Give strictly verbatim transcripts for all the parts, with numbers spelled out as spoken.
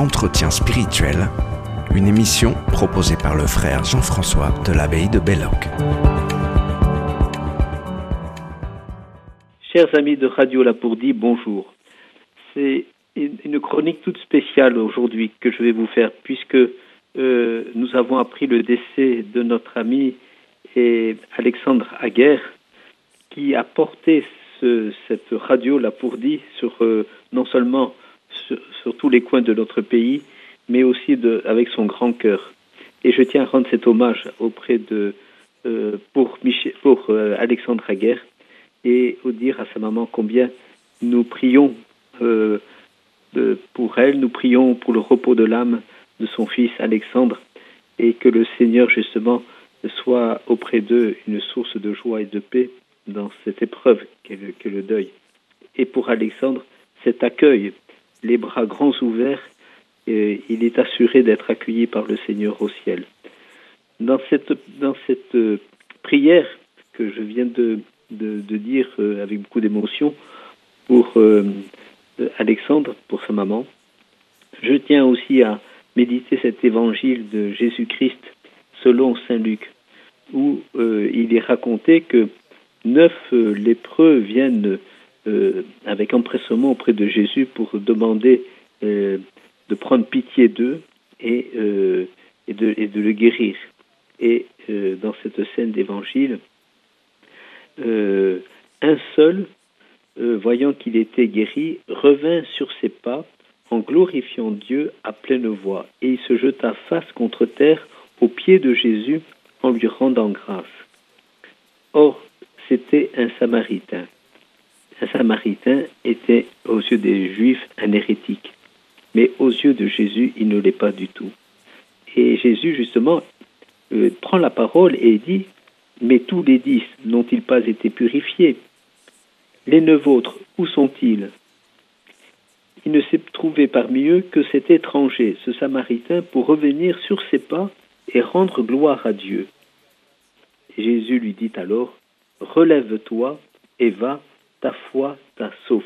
Entretien spirituel, une émission proposée par le frère Jean-François de l'abbaye de Belloc. Chers amis de Radio Lapourdie, bonjour. C'est une chronique toute spéciale aujourd'hui que je vais vous faire, puisque euh, nous avons appris le décès de notre ami et Alexandre Aguerre, qui a porté ce, cette Radio Lapourdie sur euh, non seulement sur, sur tous les coins de notre pays, mais aussi de, avec son grand cœur. Et je tiens à rendre cet hommage auprès de euh, pour, Michel, pour euh, Alexandre Aguerre, et au dire à sa maman combien nous prions euh, de, pour elle, nous prions pour le repos de l'âme de son fils Alexandre, et que le Seigneur justement soit auprès d'eux une source de joie et de paix dans cette épreuve qu'est le, qu'est le deuil. Et pour Alexandre, cet accueil, les bras grands ouverts, et il est assuré d'être accueilli par le Seigneur au ciel. Dans cette, dans cette euh, prière que je viens de, de, de dire euh, avec beaucoup d'émotion pour euh, Alexandre, pour sa maman, je tiens aussi à méditer cet évangile de Jésus-Christ selon saint Luc, où euh, il est raconté que neuf euh, lépreux viennent euh, avec empressement auprès de Jésus pour demander euh, de prendre pitié d'eux et, euh, et, de, et de le guérir. Et euh, dans cette scène d'évangile, euh, un seul, euh, voyant qu'il était guéri, revint sur ses pas en glorifiant Dieu à pleine voix, et il se jeta face contre terre aux pieds de Jésus en lui rendant grâce. Or, c'était un Samaritain. Un Samaritain était aux yeux des Juifs un hérétique, mais aux yeux de Jésus, il ne l'est pas du tout. Et Jésus, justement, euh, prend la parole et dit « Mais tous les dix n'ont-ils pas été purifiés? Les neuf autres, où sont-ils » Il ne s'est trouvé parmi eux que cet étranger, ce Samaritain, pour revenir sur ses pas et rendre gloire à Dieu. Et Jésus lui dit alors « Relève-toi et va, ta foi t'a sauvé. »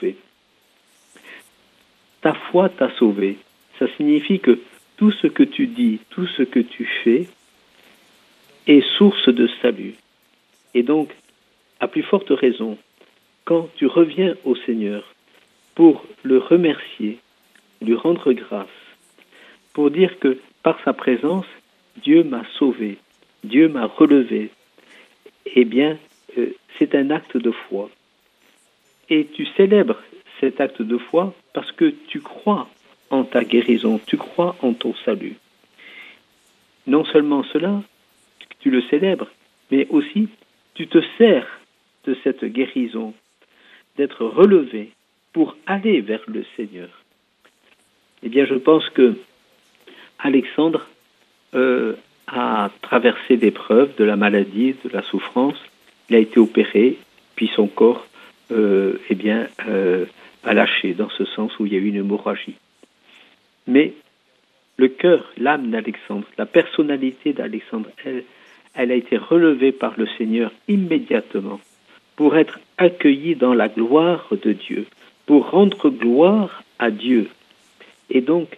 Ta foi t'a sauvé. Ça signifie que tout ce que tu dis, tout ce que tu fais est source de salut. Et donc, à plus forte raison, quand tu reviens au Seigneur pour le remercier, lui rendre grâce, pour dire que par sa présence, Dieu m'a sauvé, Dieu m'a relevé, eh bien, euh, c'est un acte de foi. Et tu célèbres cet acte de foi parce que tu crois en ta guérison, tu crois en ton salut. Non seulement cela, tu le célèbres, mais aussi tu te sers de cette guérison, d'être relevé pour aller vers le Seigneur. Eh bien, je pense que Alexandre euh, a traversé l'épreuve de la maladie, de la souffrance. Il a été opéré, puis son corps euh, eh bien, euh, a lâché, dans ce sens où il y a eu une hémorragie. Mais le cœur, l'âme d'Alexandre, la personnalité d'Alexandre, elle, elle a été relevée par le Seigneur immédiatement pour être accueillie dans la gloire de Dieu, pour rendre gloire à Dieu. Et donc,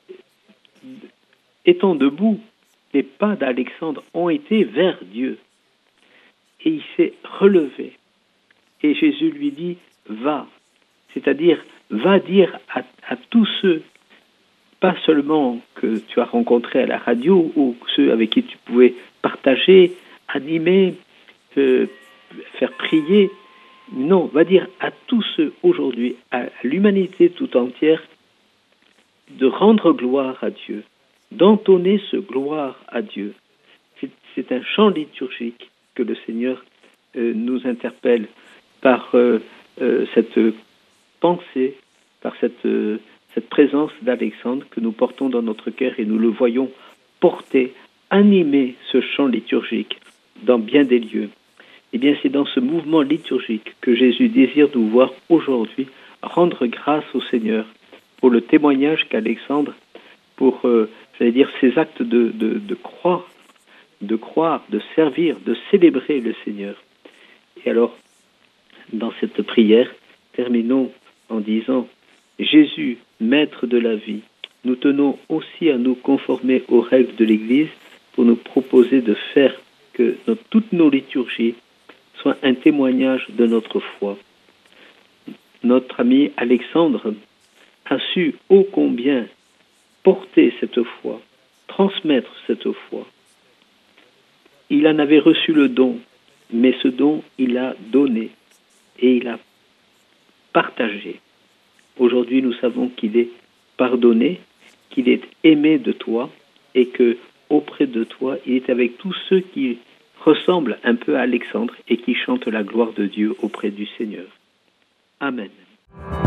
étant debout, les pas d'Alexandre ont été vers Dieu. Et il s'est relevé. Et Jésus lui dit, va. C'est-à-dire, va dire à, à tous ceux, pas seulement que tu as rencontrés à la radio, ou ceux avec qui tu pouvais partager, animer, euh, faire prier. Non, va dire à tous ceux aujourd'hui, à l'humanité tout entière, de rendre gloire à Dieu, d'entonner ce gloire à Dieu. C'est, c'est un chant liturgique que le Seigneur euh, nous interpelle par euh, euh, cette pensée, par cette, euh, cette présence d'Alexandre que nous portons dans notre cœur et nous le voyons porter, animer ce chant liturgique dans bien des lieux. Eh bien, c'est dans ce mouvement liturgique que Jésus désire nous voir aujourd'hui rendre grâce au Seigneur pour le témoignage qu'Alexandre, pour, euh, j'allais dire, ses actes de, de, de croire, de croire, de servir, de célébrer le Seigneur. Et alors, dans cette prière, terminons en disant « Jésus, maître de la vie, nous tenons aussi à nous conformer aux règles de l'Église pour nous proposer de faire que notre, toutes nos liturgies soient un témoignage de notre foi. Notre ami Alexandre a su ô combien porter cette foi, transmettre cette foi. Il en avait reçu le don, mais ce don, il l'a donné et il a partagé. Aujourd'hui, nous savons qu'il est pardonné, qu'il est aimé de toi et que auprès de toi, il est avec tous ceux qui ressemblent un peu à Alexandre et qui chantent la gloire de Dieu auprès du Seigneur. Amen.